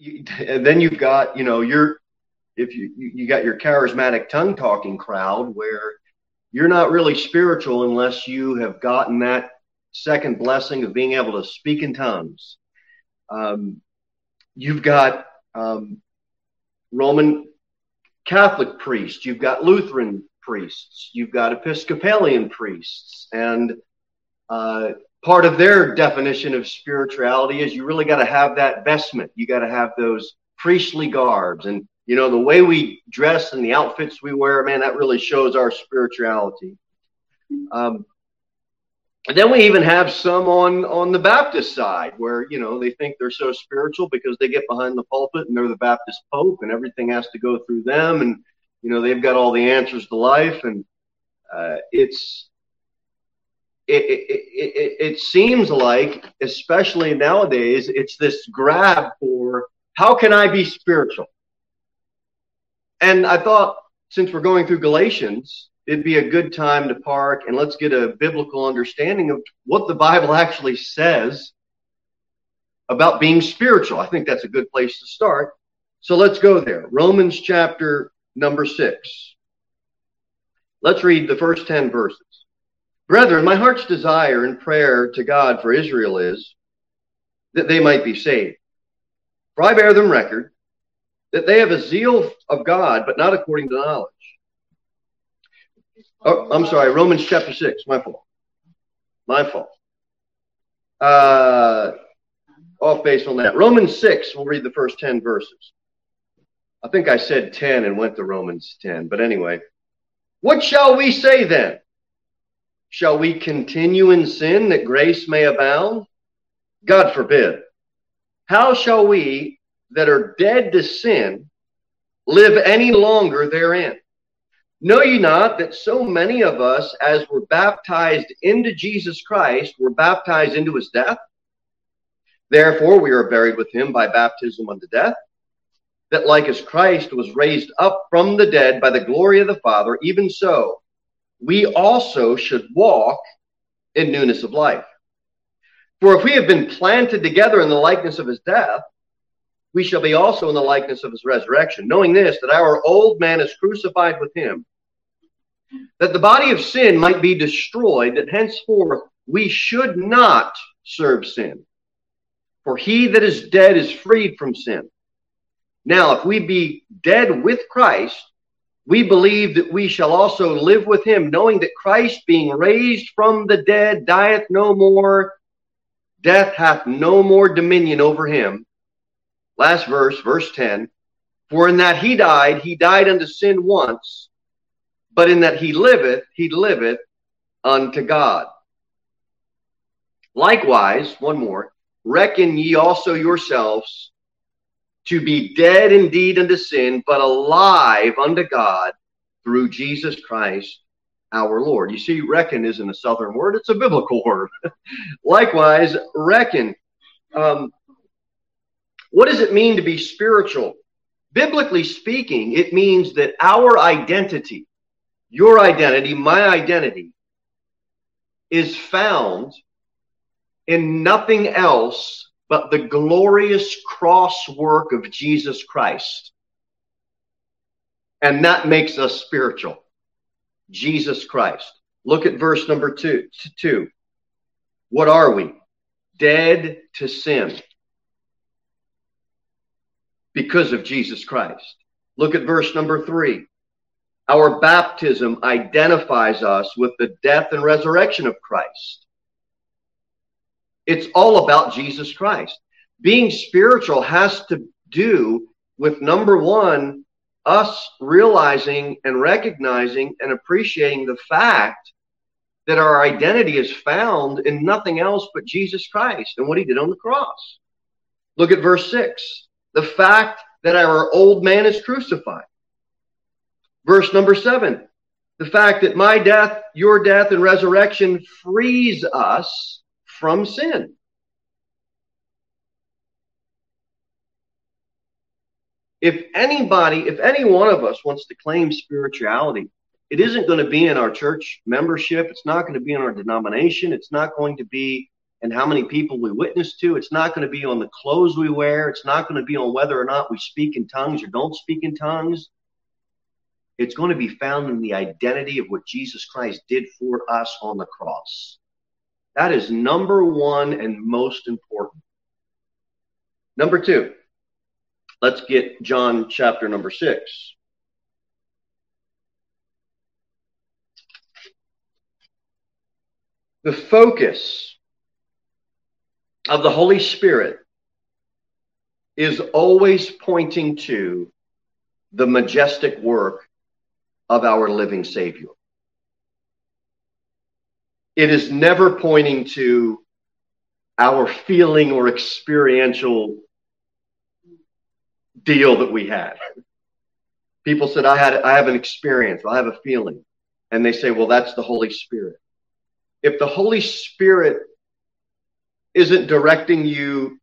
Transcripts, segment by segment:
and then you've got, you got your charismatic tongue talking crowd where you're not really spiritual unless you have gotten that second blessing of being able to speak in tongues. You've got Roman Catholic priests, you've got Lutheran priests, you've got Episcopalian priests, and part of their definition of spirituality is you really got to have that vestment. You got to have those priestly garbs, and the way we dress and the outfits we wear, man, that really shows our spirituality. And then we even have some on the Baptist side where, they think they're so spiritual because they get behind the pulpit and they're the Baptist Pope and everything has to go through them. And, they've got all the answers to life. And it seems like, especially nowadays, it's this grab for how can I be spiritual? And I thought, since we're going through Galatians, it'd be a good time to park and let's get a biblical understanding of what the Bible actually says about being spiritual. I think that's a good place to start. So let's go there. Romans chapter number 6. Let's read the first 10 verses. Brethren, my heart's desire and prayer to God for Israel is that they might be saved. For I bear them record that they have a zeal of God, but not according to knowledge. Oh, I'm sorry, Romans chapter 6, my fault. Off base on that. Romans 6, we'll read the first 10 verses. I think I said 10 and went to Romans 10, but anyway. What shall we say then? Shall we continue in sin that grace may abound? God forbid. How shall we that are dead to sin live any longer therein? Know ye not that so many of us as were baptized into Jesus Christ were baptized into his death? Therefore we are buried with him by baptism unto death, that like as Christ was raised up from the dead by the glory of the Father, even so we also should walk in newness of life. For if we have been planted together in the likeness of his death, we shall be also in the likeness of his resurrection, knowing this, that our old man is crucified with him, that the body of sin might be destroyed, that henceforth we should not serve sin. For he that is dead is freed from sin. Now, if we be dead with Christ, we believe that we shall also live with him, knowing that Christ, being raised from the dead, dieth no more. Death hath no more dominion over him. Last verse, verse 10. For in that he died unto sin once, but in that he liveth unto God. Likewise, one more, reckon ye also yourselves to be dead indeed unto sin, but alive unto God through Jesus Christ our Lord. You see, reckon isn't a Southern word, it's a biblical word. Likewise, reckon. What does it mean to be spiritual? Biblically speaking, it means that our identity, your identity, my identity, is found in nothing else but the glorious cross work of Jesus Christ. And that makes us spiritual. Jesus Christ. Look at verse number 2. What are we? Dead to sin. Because of Jesus Christ. Look at verse number 3. Our baptism identifies us with the death and resurrection of Christ. It's all about Jesus Christ. Being spiritual has to do with, number one, us realizing and recognizing and appreciating the fact that our identity is found in nothing else but Jesus Christ and what he did on the cross. Look at verse 6. The fact that our old man is crucified. Verse number 7. The fact that my death, your death, and resurrection frees us from sin. If any one of us wants to claim spirituality, it isn't going to be in our church membership. It's not going to be in our denomination. It's not going to be and how many people we witness to. It's not going to be on the clothes we wear. It's not going to be on whether or not we speak in tongues or don't speak in tongues. It's going to be found in the identity of what Jesus Christ did for us on the cross. That is number one and most important. Number two, let's get John chapter number 6. The focus of the Holy Spirit is always pointing to the majestic work of our living Savior. It is never pointing to our feeling or experiential deal that we had. People said, I have an experience, I have a feeling. And they say, well, that's the Holy Spirit. If the Holy Spirit isn't directing you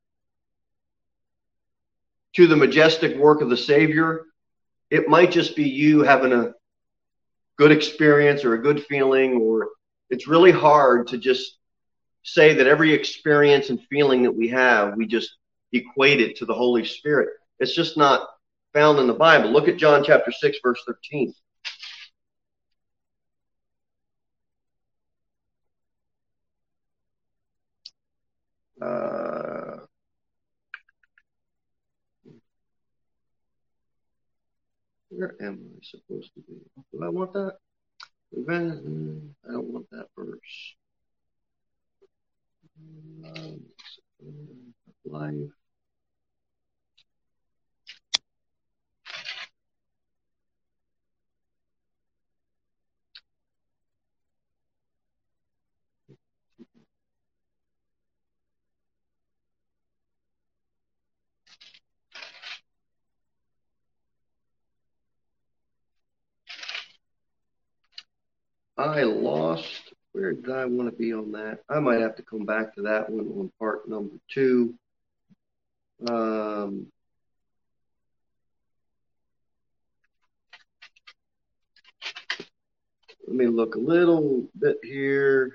to the majestic work of the Savior, it might just be you having a good experience or a good feeling, or it's really hard to just say that every experience and feeling that we have, we just equate it to the Holy Spirit. It's just not found in the Bible. Look at John chapter 6, verse 13. Where am I supposed to be? Do I want that? I don't want that verse. Life. I lost. Where did I want to be on that? I might have to come back to that one on part number 2. Let me look a little bit here.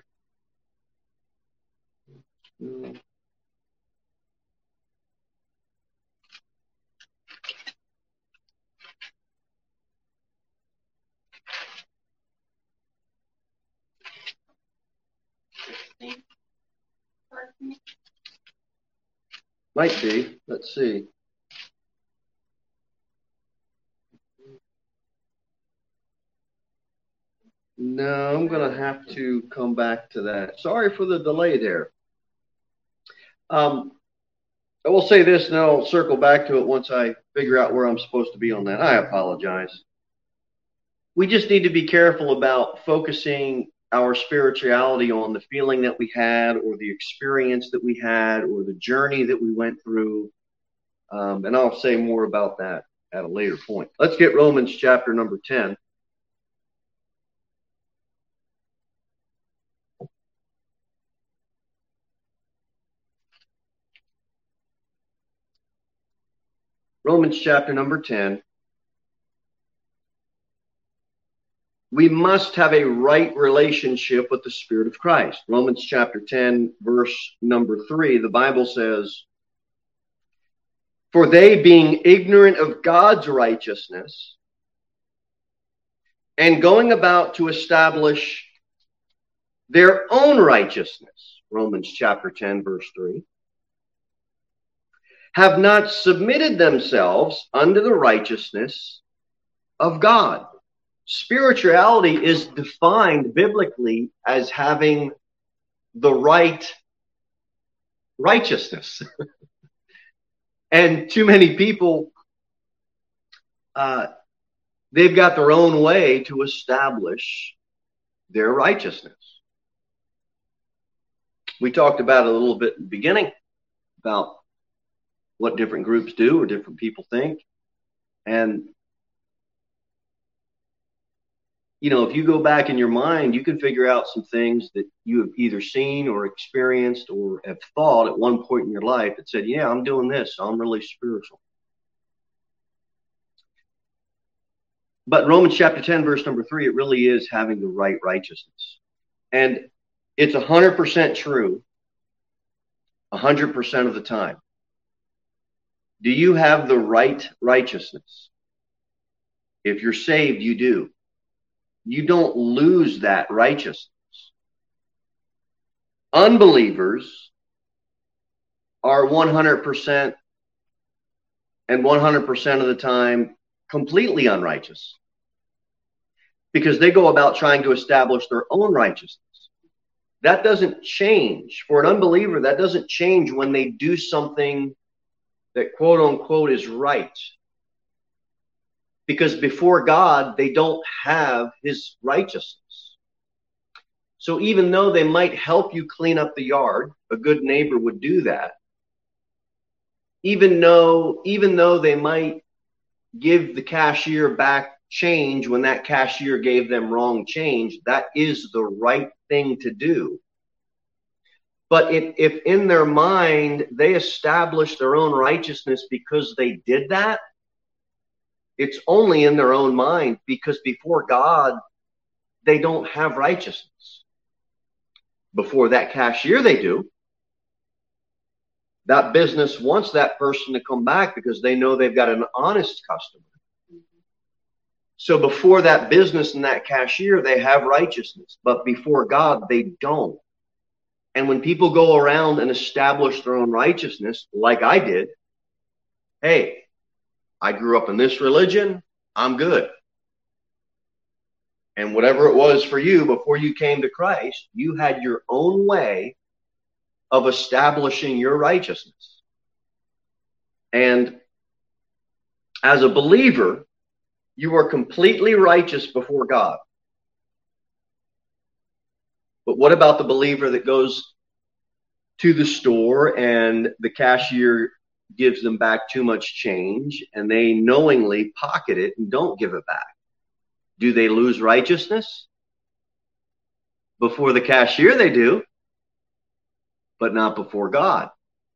Might be. Let's see. No, I'm going to have to come back to that. Sorry for the delay there. I will say this, and then I'll circle back to it once I figure out where I'm supposed to be on that. I apologize. We just need to be careful about focusing our spirituality on the feeling that we had, or the experience that we had, or the journey that we went through. And I'll say more about that at a later point. Let's get Romans chapter number 10. Romans chapter number 10. We must have a right relationship with the Spirit of Christ. Romans chapter 10, verse number 3, the Bible says, "For they, being ignorant of God's righteousness, and going about to establish their own righteousness," Romans chapter 10, verse 3, "have not submitted themselves unto the righteousness of God." Spirituality is defined biblically as having the right righteousness. And too many people, they've got their own way to establish their righteousness. We talked about it a little bit in the beginning, about what different groups do or different people think. And you know, if you go back in your mind, you can figure out some things that you have either seen or experienced or have thought at one point in your life that said, yeah, I'm doing this, so I'm really spiritual. But Romans chapter 10, verse number 3, it really is having the right righteousness. And it's 100% true 100% of the time. Do you have the right righteousness? If you're saved, you do. You don't lose that righteousness. Unbelievers are 100% and 100% of the time completely unrighteous because they go about trying to establish their own righteousness. That doesn't change. For an unbeliever, that doesn't change when they do something that quote unquote is right. Because before God, they don't have his righteousness. So even though they might help you clean up the yard, a good neighbor would do that. Even though they might give the cashier back change when that cashier gave them wrong change, that is the right thing to do. But if in their mind they establish their own righteousness because they did that, it's only in their own mind, because before God, they don't have righteousness. Before that cashier, they do. That business wants that person to come back because they know they've got an honest customer. So before that business and that cashier, they have righteousness. But before God, they don't. And when people go around and establish their own righteousness, like I did, hey, I grew up in this religion, I'm good. And whatever it was for you before you came to Christ, you had your own way of establishing your righteousness. And as a believer, you are completely righteous before God. But what about the believer that goes to the store and the cashier gives them back too much change and they knowingly pocket it and don't give it back? Do they lose righteousness? Before the cashier, they do, but not before God.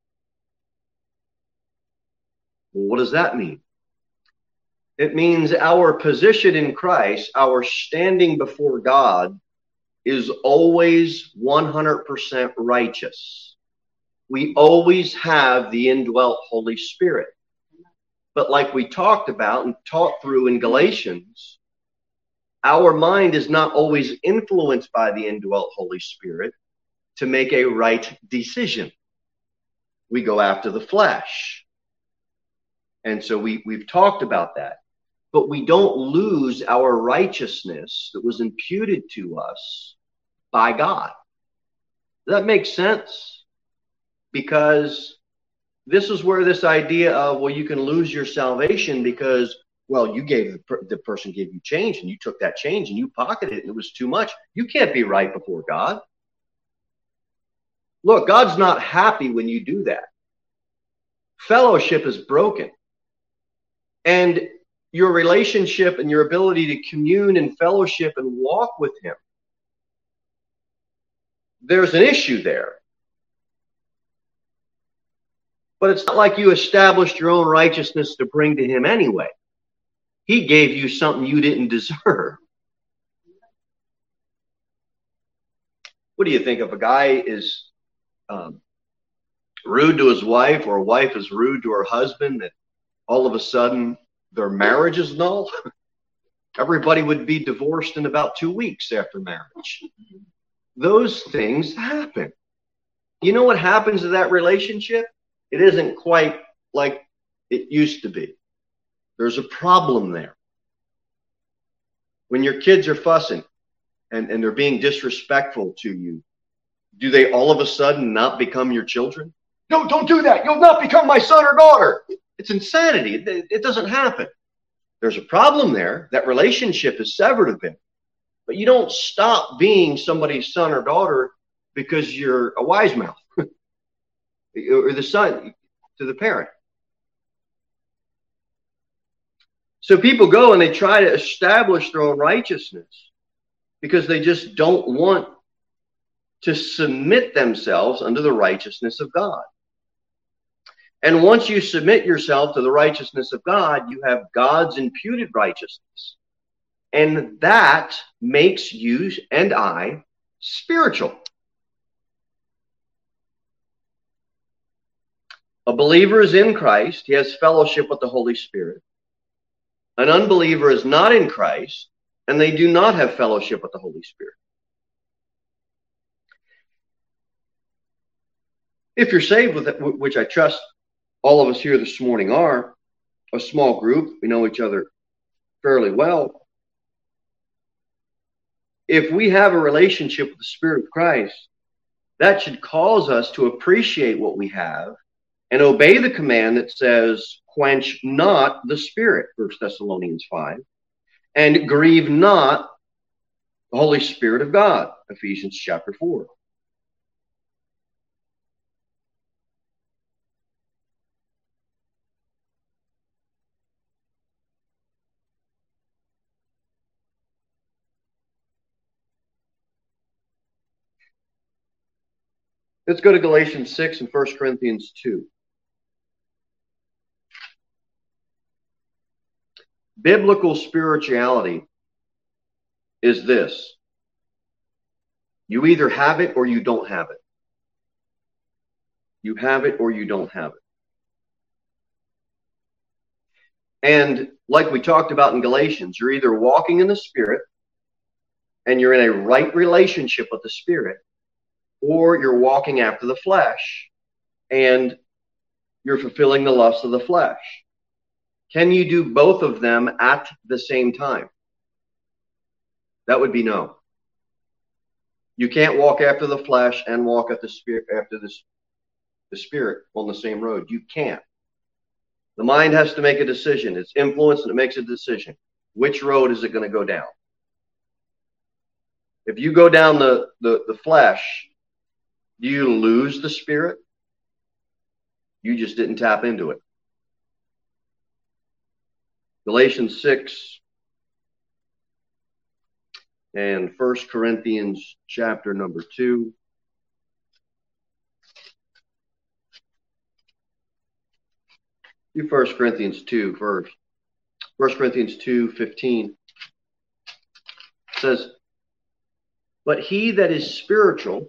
Well, what does that mean? It means our position in Christ, our standing before God, is always 100% righteous. We always have the indwelt Holy Spirit. But like we talked about and taught through in Galatians, our mind is not always influenced by the indwelt Holy Spirit to make a right decision. We go after the flesh. And so we've talked about that. But we don't lose our righteousness that was imputed to us by God. Does that make sense? Because this is where this idea of, well, you can lose your salvation because, well, you gave the person gave you change and you took that change and you pocketed it and it was too much. You can't be right before God. Look, God's not happy when you do that. Fellowship is broken. And your relationship and your ability to commune and fellowship and walk with him, there's an issue there. But it's not like you established your own righteousness to bring to him anyway. He gave you something you didn't deserve. What do you think if a guy is rude to his wife, or a wife is rude to her husband, that all of a sudden their marriage is null? Everybody would be divorced in about 2 weeks after marriage. Those things happen. You know what happens to that relationship? It isn't quite like it used to be. There's a problem there. When your kids are fussing and they're being disrespectful to you, do they all of a sudden not become your children? No, don't do that. You'll not become my son or daughter. It's insanity. It doesn't happen. There's a problem there. That relationship is severed a bit. But you don't stop being somebody's son or daughter because you're a wise mouth or the son to the parent. So people go and they try to establish their own righteousness because they just don't want to submit themselves under the righteousness of God. And once you submit yourself to the righteousness of God, you have God's imputed righteousness. And that makes you and I spiritual. A believer is in Christ. He has fellowship with the Holy Spirit. An unbeliever is not in Christ, and they do not have fellowship with the Holy Spirit. If you're saved with it, which I trust all of us here this morning are, a small group, we know each other fairly well. If we have a relationship with the Spirit of Christ, that should cause us to appreciate what we have and obey the command that says, quench not the Spirit, 1 Thessalonians 5, and grieve not the Holy Spirit of God, Ephesians chapter 4. Let's go to Galatians 6 and 1 Corinthians 2. Biblical spirituality is this. You either have it or you don't have it. You have it or you don't have it. And like we talked about in Galatians, you're either walking in the Spirit and you're in a right relationship with the Spirit, or you're walking after the flesh and you're fulfilling the lusts of the flesh. Can you do both of them at the same time? That would be no. You can't walk after the flesh and walk after the Spirit on the same road. You can't. The mind has to make a decision. It's influenced and it makes a decision. Which road is it going to go down? If you go down the flesh, do you lose the Spirit? You just didn't tap into it. Galatians 6 and 1 Corinthians chapter number 2. Do 1 Corinthians 2 first. 1 Corinthians 2:15 says, but he that is spiritual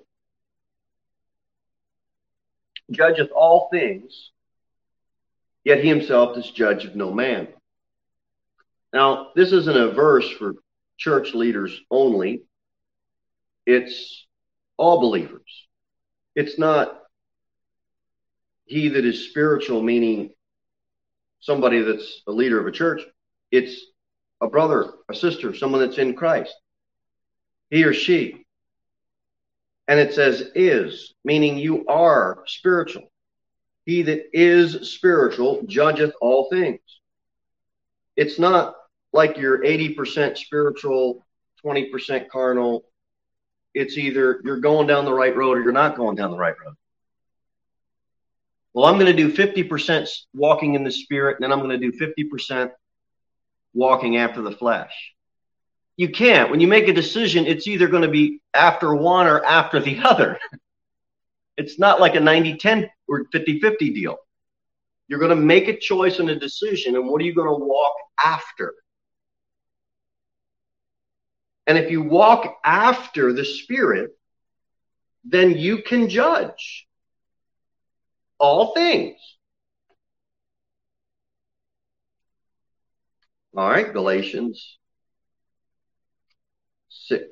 judgeth all things, yet he himself is judge of no man. Now, this isn't a verse for church leaders only. It's all believers. It's not he that is spiritual, meaning somebody that's a leader of a church. It's a brother, a sister, someone that's in Christ. He or she. And it says is, meaning you are spiritual. He that is spiritual judgeth all things. It's not like you're 80% spiritual, 20% carnal. It's either you're going down the right road or you're not going down the right road. Well, I'm going to do 50% walking in the Spirit, and then I'm going to do 50% walking after the flesh. You can't. When you make a decision, it's either going to be after one or after the other. It's not like a 90-10 or 50-50 deal. You're going to make a choice and a decision, and what are you going to walk after? And if you walk after the Spirit, then you can judge all things. All right, Galatians 6.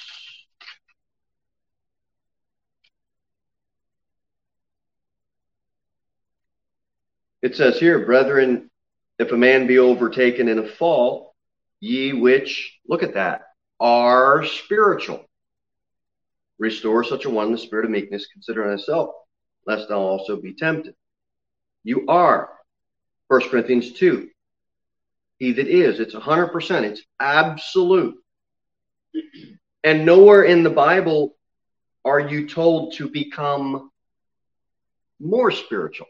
It says here, brethren, if a man be overtaken in a fault, ye which, look at that, are spiritual, restore such a one in the spirit of meekness, consider thyself, lest thou also be tempted. You are. 1 Corinthians 2. He that is. It's 100%. It's absolute. And nowhere in the Bible are you told to become more spiritual.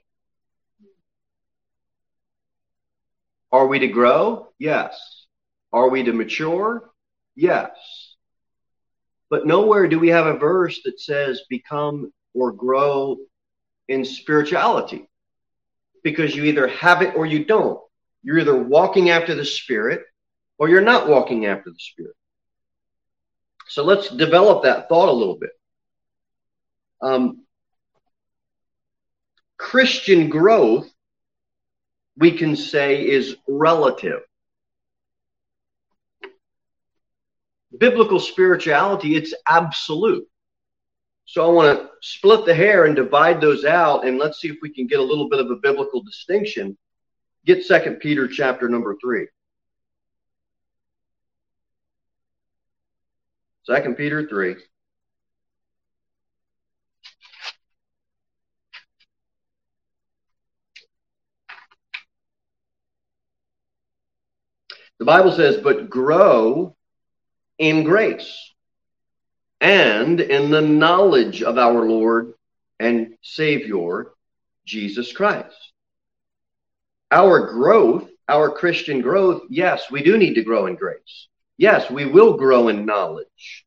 Are we to grow? Yes. Are we to mature? Yes. But nowhere do we have a verse that says become or grow in spirituality, because you either have it or you don't. You're either walking after the Spirit or you're not walking after the Spirit. So let's develop that thought a little bit. Christian growth, we can say, is relative. Biblical spirituality, it's absolute. So I want to split the hair and divide those out, and let's see if we can get a little bit of a biblical distinction. Get 2 Peter chapter number 3. 2 Peter 3. The Bible says, but grow in grace and in the knowledge of our Lord and Savior, Jesus Christ. Our growth, our Christian growth, yes, we do need to grow in grace. Yes, we will grow in knowledge.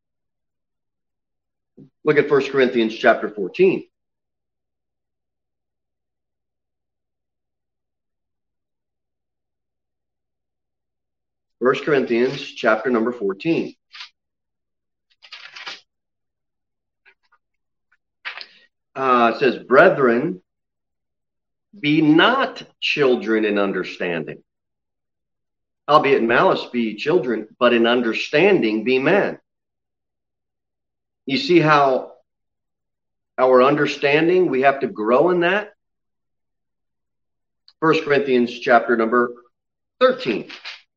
Look at 1 Corinthians chapter 14. First Corinthians chapter number 14. It says, brethren, be not children in understanding. Albeit in malice be children, but in understanding be men. You see how our understanding, we have to grow in that? 1 Corinthians chapter number 13.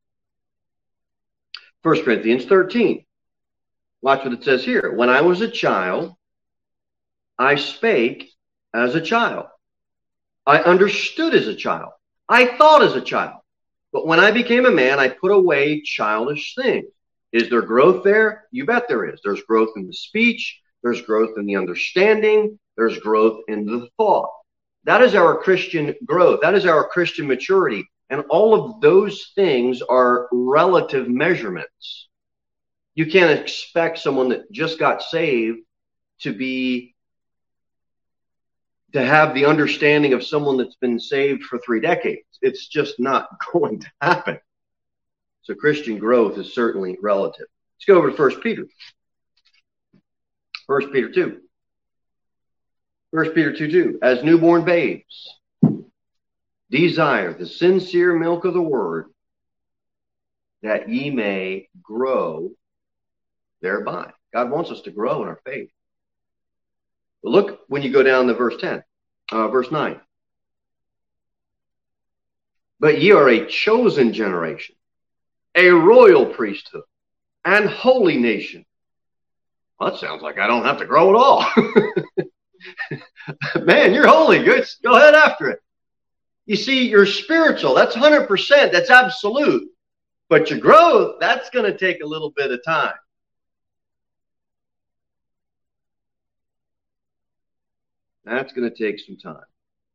1 Corinthians 13. Watch what it says here. When I was a child, I spake as a child. I understood as a child. I thought as a child. But when I became a man, I put away childish things. Is there growth there? You bet there is. There's growth in the speech. There's growth in the understanding. There's growth in the thought. That is our Christian growth. That is our Christian maturity. And all of those things are relative measurements. You can't expect someone that just got saved to have the understanding of someone that's been saved for 3 decades. It's just not going to happen. So Christian growth is certainly relative. Let's go over to 1 Peter. 1 Peter 2. 1 Peter 2:2. As newborn babes, desire the sincere milk of the word, that ye may grow thereby. God wants us to grow in our faith. But look when you go down to verse 9. But ye are a chosen generation, a royal priesthood, and holy nation. Well, that sounds like I don't have to grow at all. Man, you're holy. Good. Go ahead after it. You see, you're spiritual. That's 100%. That's absolute. But your growth, that's going to take a little bit of time. That's going to take some time.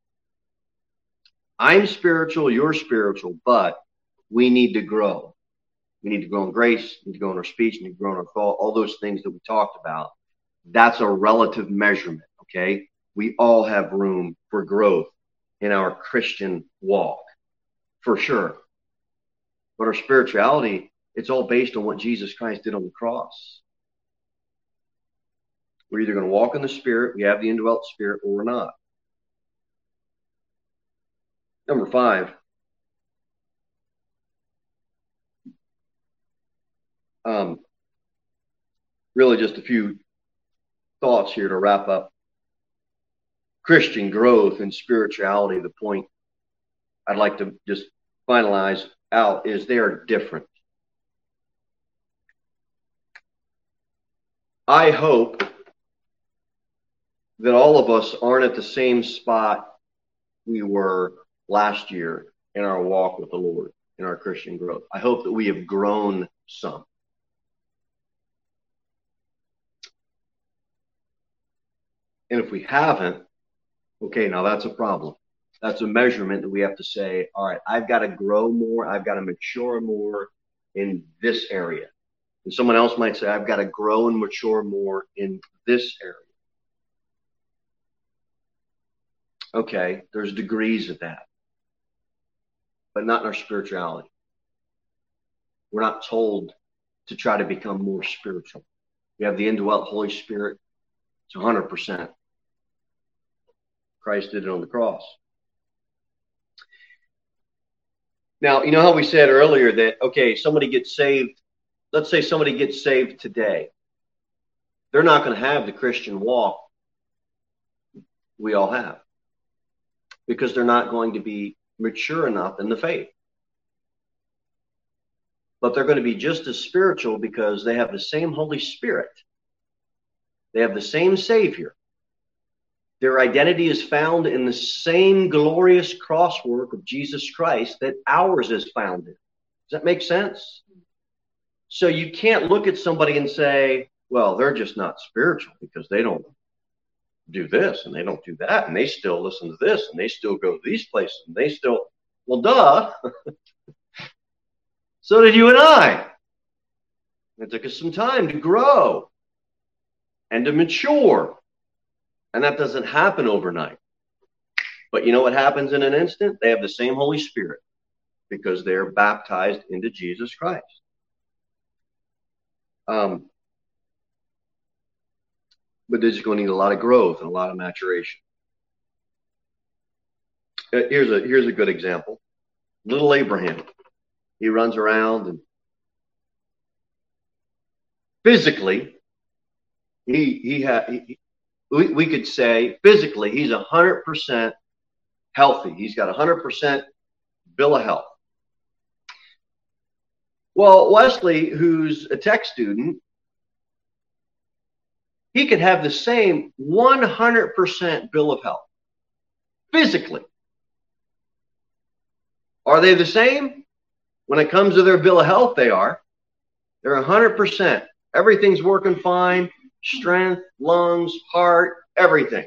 I'm spiritual, you're spiritual, but we need to grow. We need to grow in grace, we need to grow in our speech, we need to grow in our thought, all those things that we talked about. That's a relative measurement, okay? We all have room for growth in our Christian walk, for sure. But our spirituality, it's all based on what Jesus Christ did on the cross. We're either going to walk in the Spirit, we have the indwelt Spirit, or we're not. Number 5. Really just a few thoughts here to wrap up. Christian growth and spirituality, the point I'd like to just finalize out is they are different. I hope that all of us aren't at the same spot we were last year in our walk with the Lord, in our Christian growth. I hope that we have grown some. And if we haven't, okay, now that's a problem. That's a measurement that we have to say, all right, I've got to grow more. I've got to mature more in this area. And someone else might say, I've got to grow and mature more in this area. Okay, there's degrees of that, but not in our spirituality. We're not told to try to become more spiritual. We have the indwelt Holy Spirit. It's 100%. Christ did it on the cross. Now, you know how we said earlier that, okay, somebody gets saved. Let's say somebody gets saved today. They're not going to have the Christian walk we all have, because they're not going to be mature enough in the faith. But they're going to be just as spiritual because they have the same Holy Spirit. They have the same Savior. Their identity is found in the same glorious cross work of Jesus Christ that ours is found in. Does that make sense? So you can't look at somebody and say, well, they're just not spiritual because they don't do this and they don't do that and they still listen to this and they still go to these places and they still, well, duh. So did you and I. It took us some time to grow and to mature. And that doesn't happen overnight. But you know what happens in an instant? They have the same Holy Spirit because they're baptized into Jesus Christ. But they're just going to need a lot of growth and a lot of maturation. Here's a good example. Little Abraham. He runs around and physically, we could say physically he's 100% healthy. He's got 100% bill of health. Well, Wesley, who's a tech student, he could have the same 100% bill of health physically. Are they the same? When it comes to their bill of health, they are. They're 100%. Everything's working fine. Strength, lungs, heart, everything.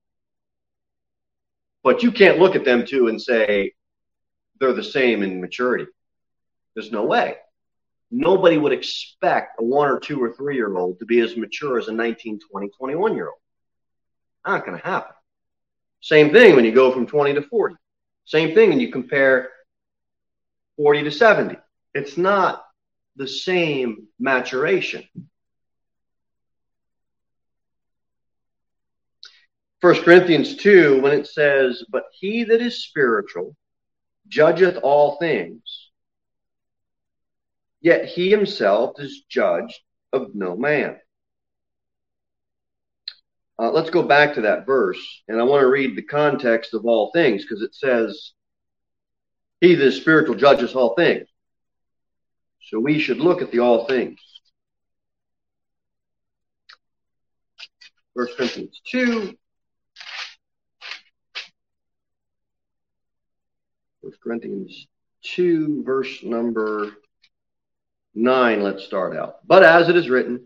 But you can't look at them two and say they're the same in maturity. There's no way. Nobody would expect a 1 or 2 or 3-year-old to be as mature as a 19, 20, 21-year-old. Not going to happen. Same thing when you go from 20 to 40. Same thing when you compare 40 to 70. It's not the same maturation. 1 Corinthians 2, when it says, but he that is spiritual judgeth all things, yet he himself is judged of no man. Let's go back to that verse, and I want to read the context of all things, because it says, he that is spiritual judges all things. So we should look at the all things. 1 Corinthians 2. 1 Corinthians 2, verse number 9, let's start out. But as it is written,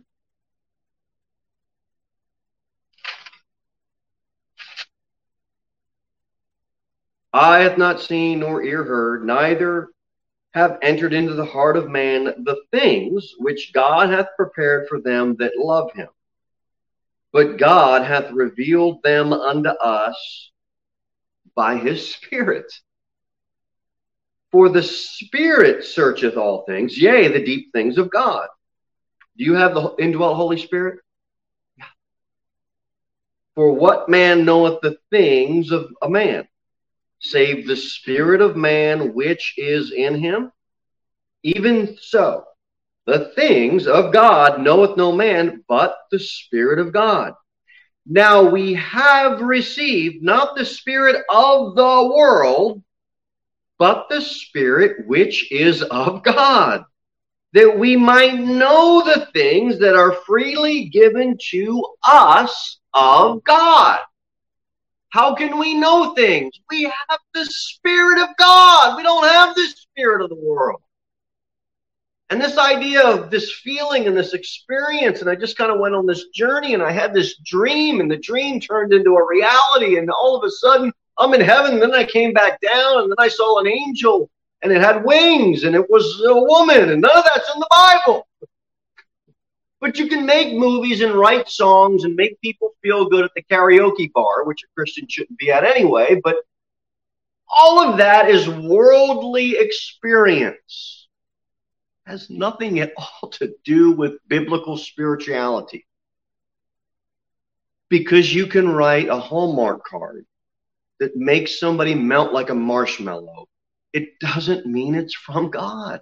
eye hath not seen nor ear heard, neither have entered into the heart of man the things which God hath prepared for them that love him. But God hath revealed them unto us by his Spirit. For the Spirit searcheth all things, yea, the deep things of God. Do you have the indwelt Holy Spirit? Yeah. For what man knoweth the things of a man, save the spirit of man which is in him? Even so, the things of God knoweth no man, but the Spirit of God. Now we have received not the spirit of the world, but the Spirit which is of God, that we might know the things that are freely given to us of God. How can we know things? We have the Spirit of God. We don't have the spirit of the world. And this idea of this feeling and this experience, and I just kind of went on this journey and I had this dream, and the dream turned into a reality, and all of a sudden I'm in heaven, and then I came back down, and then I saw an angel, and it had wings, and it was a woman, and none of that's in the Bible. But you can make movies and write songs and make people feel good at the karaoke bar, which a Christian shouldn't be at anyway, but all of that is worldly experience. It has nothing at all to do with biblical spirituality. Because you can write a Hallmark card that makes somebody melt like a marshmallow, it doesn't mean it's from God.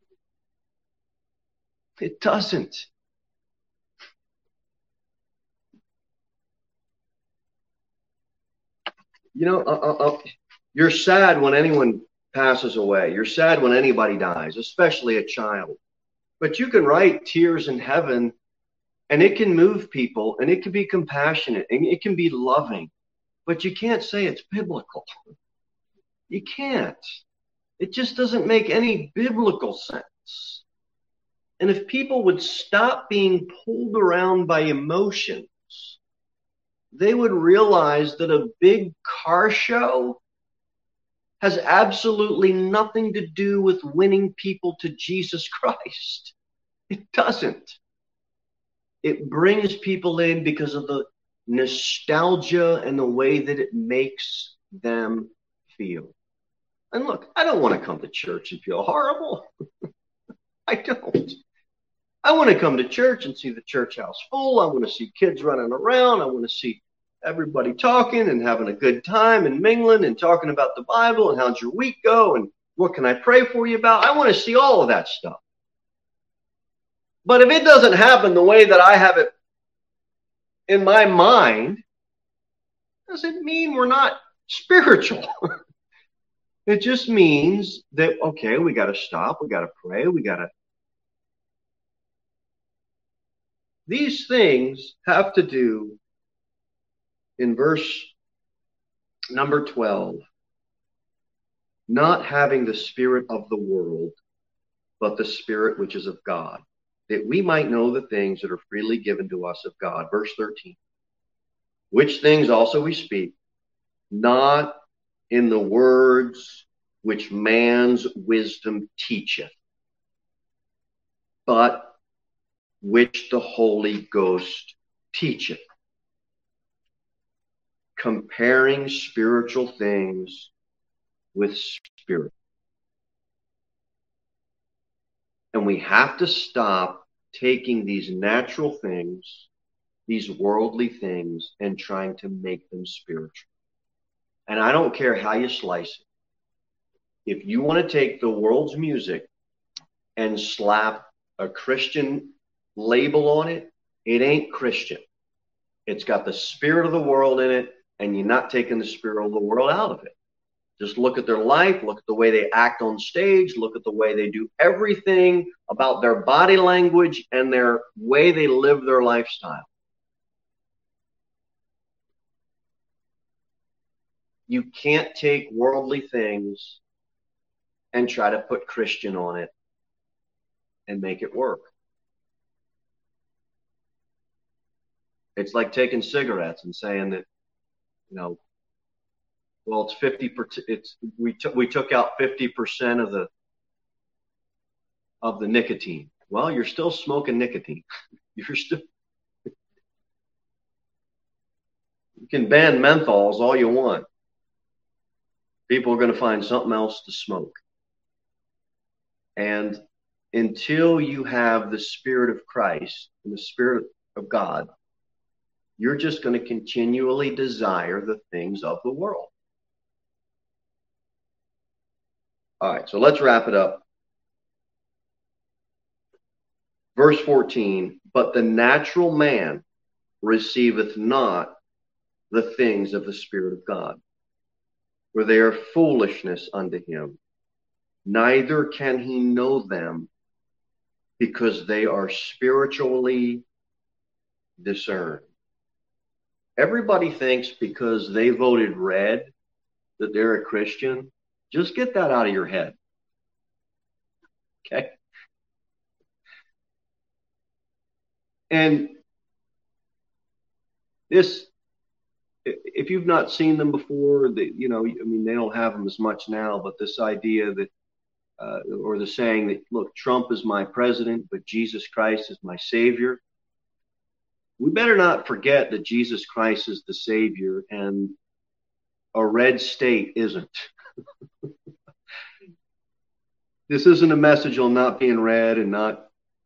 It doesn't. You know, you're sad when anyone passes away. You're sad when anybody dies, especially a child. But you can write tears in heaven, and it can move people, and it can be compassionate, and it can be loving. But you can't say it's biblical. You can't. It just doesn't make any biblical sense. And if people would stop being pulled around by emotions, they would realize that a big car show has absolutely nothing to do with winning people to Jesus Christ. It doesn't. It brings people in because of the nostalgia and the way that it makes them feel. And look, I don't want to come to church and feel horrible. I don't. I want to come to church and see the church house full. I want to see kids running around. I want to see everybody talking and having a good time and mingling and talking about the Bible and how'd your week go and what can I pray for you about. I want to see all of that stuff. But if it doesn't happen the way that I have it in my mind, doesn't mean we're not spiritual. It just means that, okay, we got to stop. We got to pray. We got to. These things have to do, in verse number 12, not having the spirit of the world, but the Spirit which is of God, that we might know the things that are freely given to us of God. Verse 13, which things also we speak, not in the words which man's wisdom teacheth, but which the Holy Ghost teacheth, comparing spiritual things with spirit. And we have to stop taking these natural things, these worldly things, and trying to make them spiritual. And I don't care how you slice it. If you want to take the world's music and slap a Christian label on it, it ain't Christian. It's got the spirit of the world in it, and you're not taking the spirit of the world out of it. Just look at their life, look at the way they act on stage, look at the way they do everything about their body language and their way they live their lifestyle. You can't take worldly things and try to put Christian on it and make it work. It's like taking cigarettes and saying that, you know, well, it's 50%. We took out 50% of the nicotine. Well, you're still smoking nicotine. You can ban menthols all you want. People are going to find something else to smoke. And until you have the Spirit of Christ and the Spirit of God, you're just going to continually desire the things of the world. All right, so let's wrap it up. Verse 14, but the natural man receiveth not the things of the Spirit of God, for they are foolishness unto him. Neither can he know them, because they are spiritually discerned. Everybody thinks because they voted red that they're a Christian. Just get that out of your head. Okay? And this, if you've not seen them before, they don't have them as much now, but this idea that, or the saying that, look, Trump is my president, but Jesus Christ is my Savior. We better not forget that Jesus Christ is the Savior and a red state isn't. This isn't a message on not being red and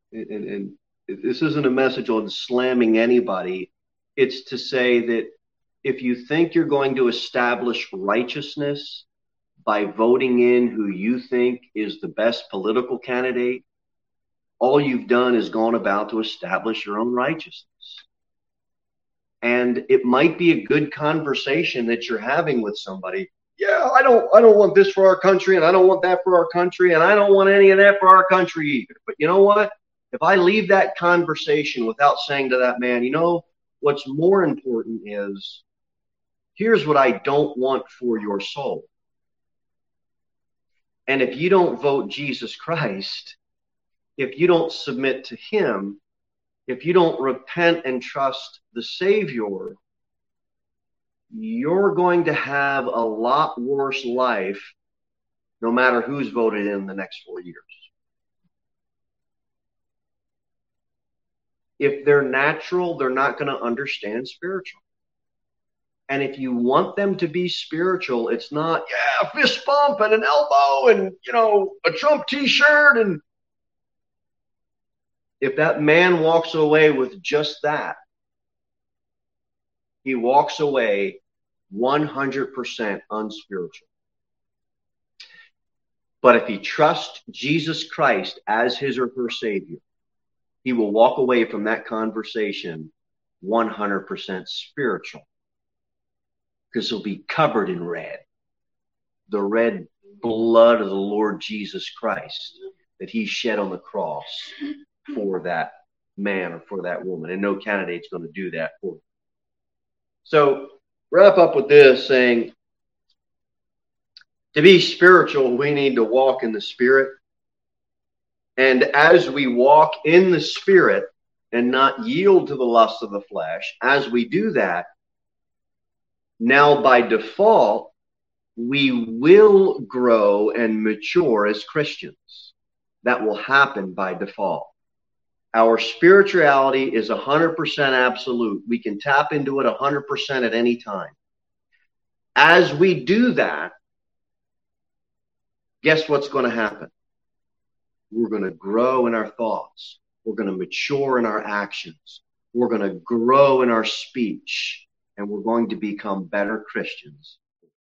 this isn't a message on slamming anybody. It's to say that if you think you're going to establish righteousness by voting in who you think is the best political candidate, all you've done is gone about to establish your own righteousness. And it might be a good conversation that you're having with somebody. Yeah, I don't want this for our country, and I don't want that for our country, and I don't want any of that for our country either. But you know what? If I leave that conversation without saying to that man, you know, what's more important is, here's what I don't want for your soul. And if you don't vote Jesus Christ, if you don't submit to him, if you don't repent and trust the Savior, you're going to have a lot worse life no matter who's voted in the next 4 years. If they're natural, they're not going to understand spiritual. And if you want them to be spiritual, it's not, yeah, fist bump and an elbow and, you know, a Trump t-shirt. And if that man walks away with just that, he walks away 100% unspiritual. But if he trusts Jesus Christ as his or her Savior, he will walk away from that conversation 100% spiritual, because he'll be covered in red, the red blood of the Lord Jesus Christ that he shed on the cross for that man or for that woman. And no candidate's going to do that for you. So wrap up with this, saying, to be spiritual, we need to walk in the Spirit. And as we walk in the Spirit and not yield to the lust of the flesh, as we do that, now by default, we will grow and mature as Christians. That will happen by default. Our spirituality is 100% absolute. We can tap into it 100% at any time. As we do that, guess what's going to happen? We're going to grow in our thoughts. We're going to mature in our actions. We're going to grow in our speech. And we're going to become better Christians